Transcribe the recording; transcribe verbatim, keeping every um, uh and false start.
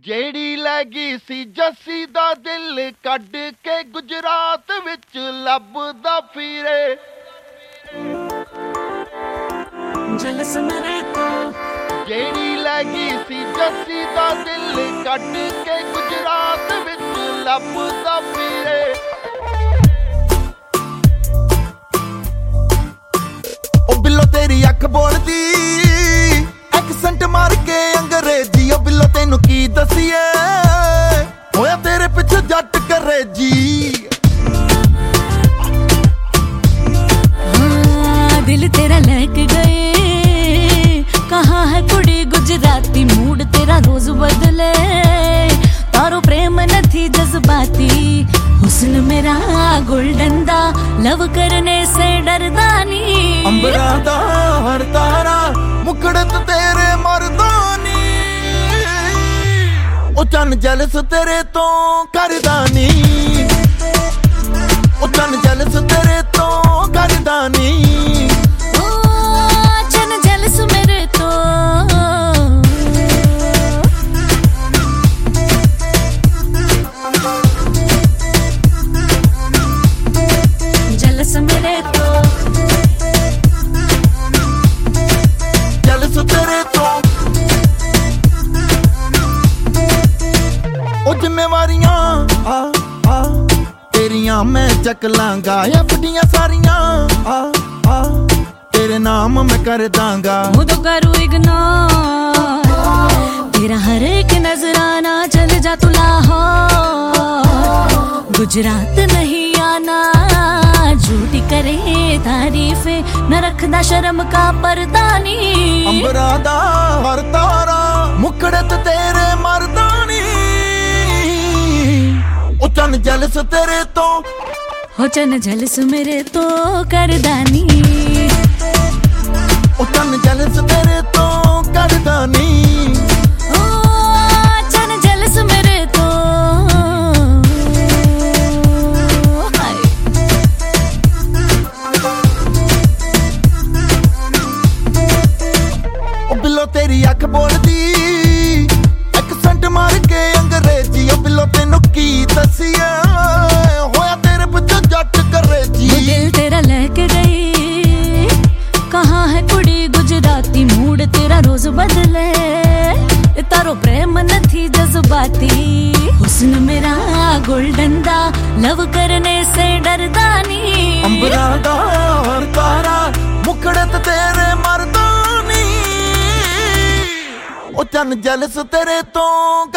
ਜਿਹੜੀ ਲੈ ਗਈ ਸੀ ਜੱਸੀ ਦਾ ਦਿਲ ਕੱਢ ਕੇ ਗੁਜਰਾਤ ਵਿੱਚ ਲੱਭਦਾ ਫਿਰੇ ਜਲਸ ਮੇਰੇ ਤੋਂ ਜਿਹੜੀ ਲੈ ਗਈ ਸੀ ਜੱਸੀ ਦਾ ਦਿਲ ਕੱਢ ਕੇ ਗੁਜਰਾਤ ਵਿੱਚ ਲੱਭਦਾ ਫਿਰੇ ਉਹ ਬਿੱਲੋ ਤੇਰੀ ਅੱਖ ਬੋਲਦੀ ਐਕਸੈਂਟ ਮਾਰ ਕੇ ਅੰਗਰੇਜ਼ੀ ਉਹ ਬਿੱਲੋ ਤੈਨੂੰ ਕੀ ਦਸੀਏ ਹੋਇਆ ਤੇਰੇ ਪਿੱਛੇ ਜੱਟ ਕਰੇਜੀ हाँ, दिल तेरा लहक गए कहाँ है कुड़ी गुजराती मूड तेरा रोज बदले तारो प्रेम नथी जज्बाती हुस्न मेरा गोल्डन दा लव करने से डरदा नी अंबरा दा हर तारा मुकड़त तेरे मर्दानी ओ चन जलस तेरे तो करदा नी ओ चन जलस तेरे तो करदा नी ओ चन जलस मेरे तो जलस मेरे तो जलस तेरे तो ओ जिम्मेवारियां आ आ तेरियां मैं चक लांगा अपनियां सारियां आ आ तेरे नाम मैं कर दांगा वो तो करूँ इग्नोर तेरा हर एक नजराना चल जा तू लाहौर गुजरात नहीं आना झूठी करे तारीफे न रखदा शर्म का पर्दा नी अंबरा दा हर तारा मुकड़त तेरे मर्दानी ओ चन जलस तेरे तो हो चन जलस मेरे तो करदानी ओ चन जलस तेरे तो करदानी ओ चन जलस मेरे तो हाय ओ बिल्लो तेरी अख बोलदी एक्सेंट मार के अंग्रेजी ओ बिल्लो तैनू की दसिया होया तेरे पिछे जट करेजी वो दिल तेरा लहक गई कहाँ है कुड़ी गुजराती मूड तेरा रोज बदले तारो प्रेम नथी जज्बाती हुस्न मेरा गोल्डन दा लव करने से डरदा नी अंबरा दा हर तारा मुकड़त तेरे मर्दानी ओ चन जलस तेरे तो